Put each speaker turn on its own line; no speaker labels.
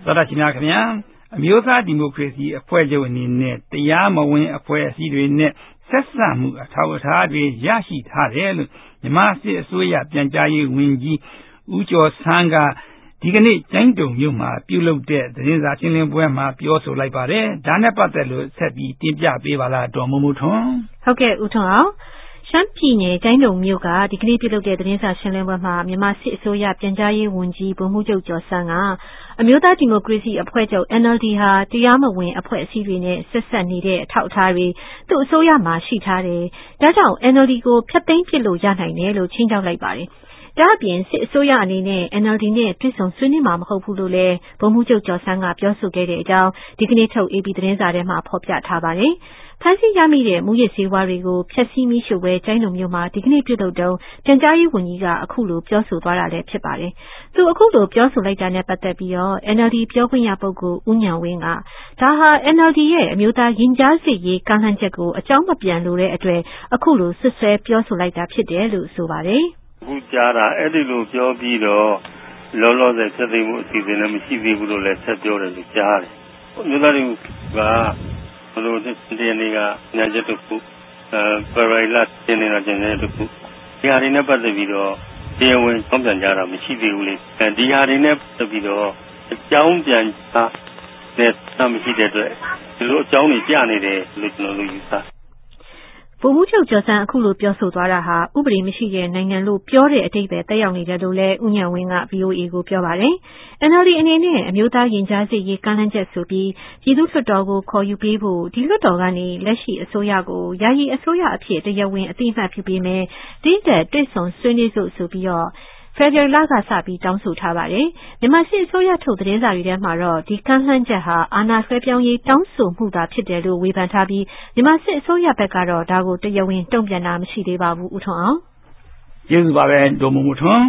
သောတာရှင်များခင်ဗျာအမျိုးသားဒီမိုကရေစီအဖွဲ့ချုပ်အနေနဲ့တရားမဝင်အဖွဲ့အစည်းတွေနဲ့ဆက်ဆံမှုအထောက်အထားတွေရရှိထားတယ်လို့မြန်မာစစ်အစိုးရပြန်ကြားရေးဝန်ကြီးဦးကျော်ဆန်းကဒီကနေ့ကျိုင်းတုံမြို့မှာပြုလုပ်တဲ့သတင်းစာရှင်းလင်းပွဲမှာပြောဆိုလိုက်ပါတယ်။ဒါနဲ့ပတ်သက်လို့ဆက်ပြီးတင်ပြပေးပါလားဒေါ်မိုးမိုးထွန်း
။ဟုတ်ကဲ့ဦးထွန်းအောင်ရှမ်းပြည်နယ်ကျိုင်းတုံမြို့ကဒီကနေ့ပြုလုပ်တဲ့သတင်းစာရှင်းလင်းပွဲမှာမြန်မာစစ်အစိုးရပြန်ကြားရေးဝန်ကြီးဗိုလ်မှူးချုပ်ကျော်ဆန်းကအမျိုးသားဒီမိုကရေစီအဖွဲ့ချုပ် NLD ဟာတရားမဝင်အဖွဲ့အစည်းတွေနဲ့ဆက်ဆက်နေတဲ့အထောက်အထားတွေသူ့အစိုးရမှာရှိထားတယ်။ဒါကြောင့် NLD ကိုဖျက်သိမ်းပစ်လို့ရနိုင်တယ်လို့ချင်းချောက်လိုက်ပါတယ်။ဒါ့အပြင်စစ်အစိုးရအနေနဲ့ NLD နဲ့တွေ့ဆုံဆွေးနွေးမှာမဟုတ်ဘူးလို့လည်းဗိုလ်မှူးချုပ်ကျော်ဆန်းကပြောဆိုခဲ့တဲ့အကြောင်းဒီကနေ့ထုတ် AP သတင်းစာထဲမှာဖော်ပြထားပါတယ်။ဖမ်းဆီးရမိတဲ့မူရစ်ဆေးဝါးတွေကိုဖျက်ဆီးမိရှုပွဲကျိုင်းတုံမြို့မှာဒီကနေ့ပြုလုပ်တုန်းပြန်ကြားရေးဝန်ကြီးကအခုလိုပြောဆိုသွားတာလည်းဖြစ်ပါတယ်။သူအခုလိုပြောဆိုလိုက်တာနဲ့ပတ်သက်ပြီးတော့ NLD ပြောခွင့်ရပုဂ္ဂိုလ်ဦးဉာဏ်ဝင်းကဒါဟာ NLD ရဲ့အမျိုးသားရင်ကြားစေ့ရေးကမ်းလှမ်းချက်ကိုအကြောင်းမပြန်လို့တဲ့အတွက်အခုလိုဆွဆွဲပြောဆိုလိုက်တာဖြစ်တယ်လို့ဆိုပါတယ်
။အခုကြားတာအဲ့ဒီလိုပြောပြီးတော့လောလောဆယ်ဆက်သိမှုအစီအစဉ်လည်းမရှိသေးဘူးလို့လည်းဆက်ပြောတယ်လို့ကြားတယ်။အမျိုးသားတွေကဘလို့တရားနေကညာချက်တစ်ခုပရိုင်လာတင်နေတာကျင်တဲ့တစ်ခုဒီဟာတွေနဲ့ပတ်သက်ပြီးတော့တရားဝင်ဆောင်ပြန်ကြတာမရှိသေးဘူးလေဒီဟာတွေနဲ့ပတ်သက်ပြီးတော့အကြောင်းပြန်တာနဲ့မရှိတဲ့အတွက်ဒီလိုအကြောင်းတွေပြနေတယ်လို့ကျွန်တော်တို့ယူဆ
ဗိုလ်မှူးချုပ်ကျော်ဆန်းအခုလိုပြောဆိုသွားတာဟာဥပဒေမရှိတဲ့နိုင်ငံလို့ပြောတဲ့အဓိပ္ပာယ်သက်ရောက်နေတယ်လို့လည်းဦးဉာဏ်ဝင်းက VOA ကိုပြောပါတယ်။ NLD အနေနဲ့အမျိုးသားရင်ကြားစေ့ရေးကမ်းလှမ်းချက်ဆိုပြီးပြည်သူ့လွှတ်တော်ကိုခေါ်ယူပေးဖို့ဒီလွှတ်တော်ကနေလက်ရှိအစိုးရကိုယာယီအစိုးရအဖြစ်တရားဝင်အသိအမှတ်ပြုပေးမယ်။ဒီတဲ့တွေ့ဆုံဆွေးနွေးစို့ဆိုပြီးတော့ဖေဖော်ဝါရီလကစပြီးတောင်းဆိုထားပါတယ်။မြန်မာစစ်အစိုးရထုတ်သတင်းစာတွေထဲမှာတော့ဒီကမ်းလှမ်းချက်ဟာအာဏာလွှဲပြောင်းရေးတောင်းဆိုမှုသာဖြစ်တယ်လို့ဝေဖန်ထားပြီးမြန်မာစစ်အစိုးရဘက်ကတော့ဒါကိုတရားဝင်တုံ့ပြန်တာမရှိသေးပါဘူးဦးထွန်းအောင်
။ကျေးဇူးပါပဲဒေါ်မိုးမိုးထွန်း